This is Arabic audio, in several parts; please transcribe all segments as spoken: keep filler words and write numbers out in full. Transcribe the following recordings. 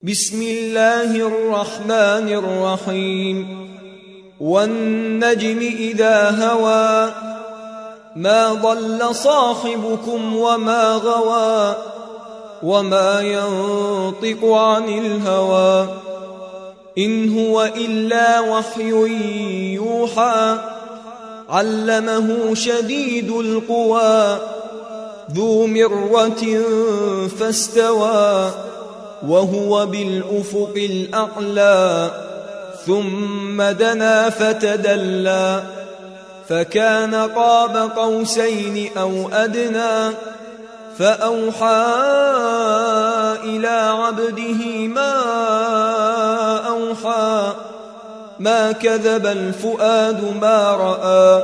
بسم الله الرحمن الرحيم والنجم إذا هوى ما ضل صاحبكم وما غوى وما ينطق عن الهوى إن هو إلا وحي يوحى علمه شديد القوى ذو مرة فاستوى وهو بالأفق الأعلى ثم دنا فتدلى فكان قاب قوسين أو أدنى فأوحى إلى عبده ما أوحى ما كذب الفؤاد ما رأى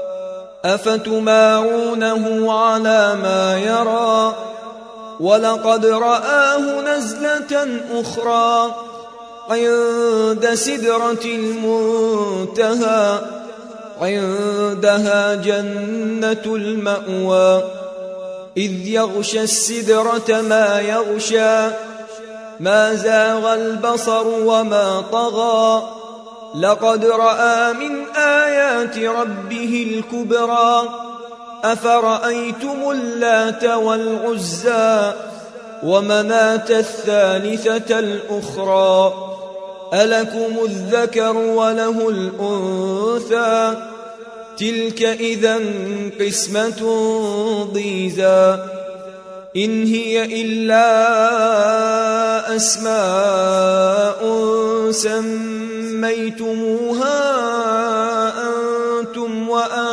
أفتمارونه على ما يرى ولقد رآه نزلة أخرى عند سدرة المنتهى عندها جنة المأوى إذ يغشى السدرة ما يغشى ما زاغ البصر وما طغى لقد رأى من آيات ربه الكبرى أفرأيتم اللات والعزى ومناة الثالثة الأخرى ألكم الذكر وله الأنثى تلك إذا قسمة ضيزى إن هي إلا أسماء سميتموها أنتم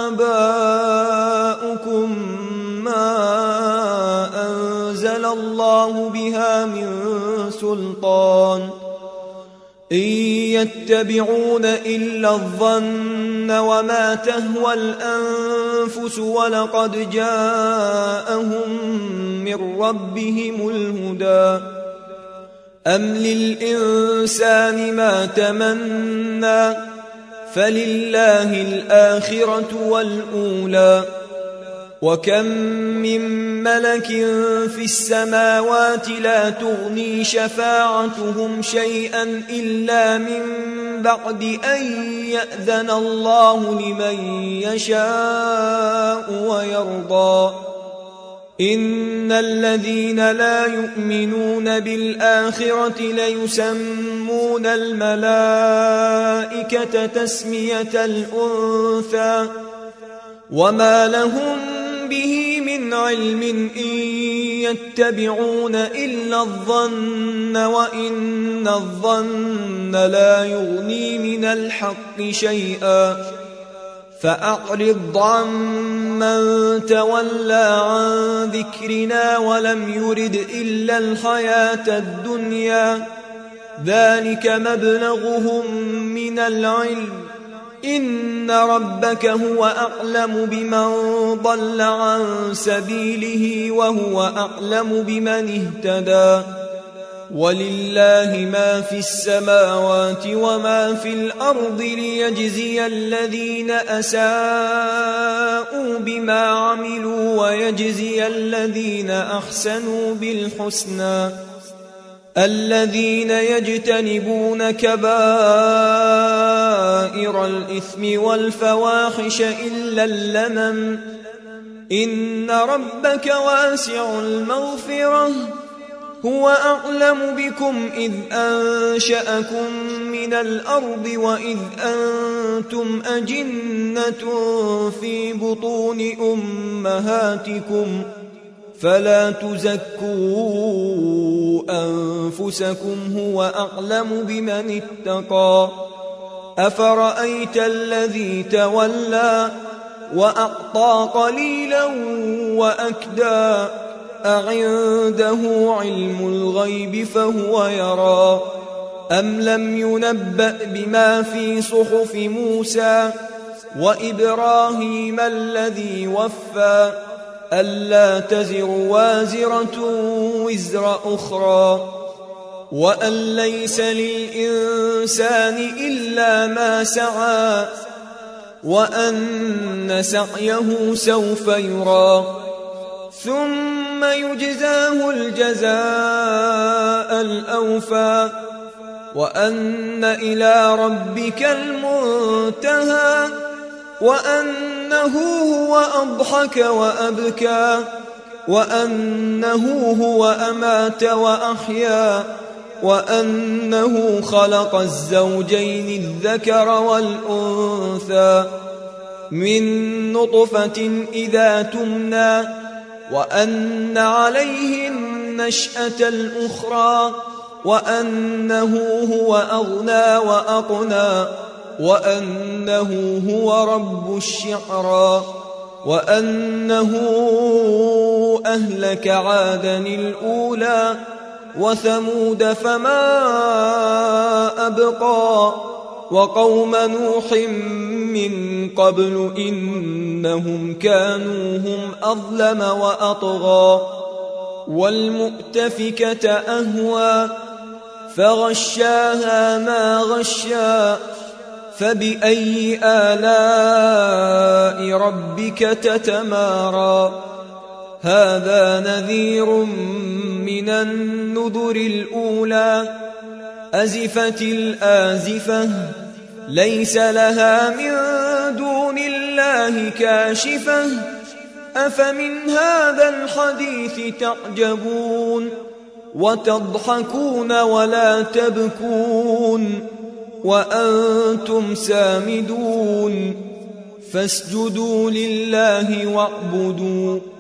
وآباؤكم ما أنزل الله بها من سلطان إن يتبعون إلا الظن وما تهوى الأنفس ولقد جاءهم من ربهم الهدى أم للإنسان ما تمنى فلله الآخرة والأولى وكم من ملك في السماوات لا تغني شفاعتهم شيئا إلا من بعد أن يأذن الله لمن يشاء ويرضى إن الذين لا يؤمنون بالآخرة ليسمون الملائكة تسمية الأنثى وما لهم به من علم إن يتبعون إلا الظن وإن الظن لا يغني من الحق شيئا فأعرض عمن تولى عن ذكرنا ولم يرد إلا الحياة الدنيا ذلك مبلغهم من العلم إن ربك هو أعلم بمن ضل عن سبيله وهو أعلم بمن اهتدى ولله ما في السماوات وما في الأرض ليجزي الذين أساءوا بما عملوا ويجزي الذين أحسنوا بالحسنى الذين يجتنبون كبائر الإثم والفواحش إلا اللمم إن ربك واسع المغفرة هو أعلم بكم إذ أنشأكم من الأرض وإذ أنتم أجنة في بطون أمهاتكم فلا تزكوا أنفسكم هو أعلم بمن اتقى أفرأيت الذي تولى وأعطى قليلا وأكدى أعنده علم الغيب فهو يرى أم لم ينبأ بما في صحف موسى وإبراهيم الذي وفى ألا تزر وازرة وزر أخرى وأن ليس للإنسان إلا ما سعى وأن سعيه سوف يرى ثم ثم يجزاه الجزاء الأوفى وأن إلى ربك المنتهى وأنه هو أضحك وأبكى وأنه هو أمات وأحيا وأنه خلق الزوجين الذكر والأنثى من نطفة إذا تمنى وأن عليه النشأة الأخرى وأنه هو أغنى وأقنى وأنه هو رب الشعرى وأنه أهلك عادا الأولى وثمود فما أبقى وقوم نوح من قبل إنهم كانوا هم أظلم وأطغى والمؤتفكة أهوى فغشاها ما غشا فبأي آلاء ربك تتمارى هذا نذير من النذر الأولى أزفت الآزفة ليس لها من دون الله كاشفة أفمن هذا الحديث تعجبون وتضحكون ولا تبكون وأنتم سامدون فاسجدوا لله واعبدوا